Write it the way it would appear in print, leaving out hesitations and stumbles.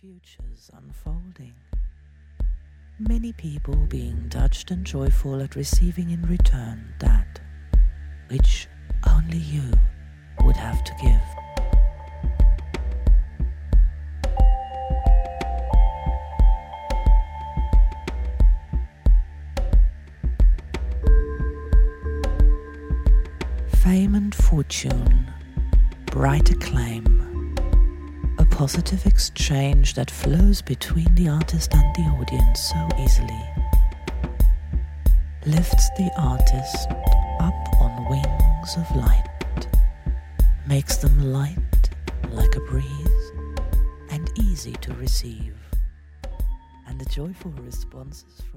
futures unfolding. Many people being touched and joyful at receiving in return that which only you would have to give. Fame and fortune, bright acclaim, a positive exchange that flows between the artist and the audience so easily, lifts the artist up on wings of light, makes them light like a breeze and easy to receive, and the joyful responses from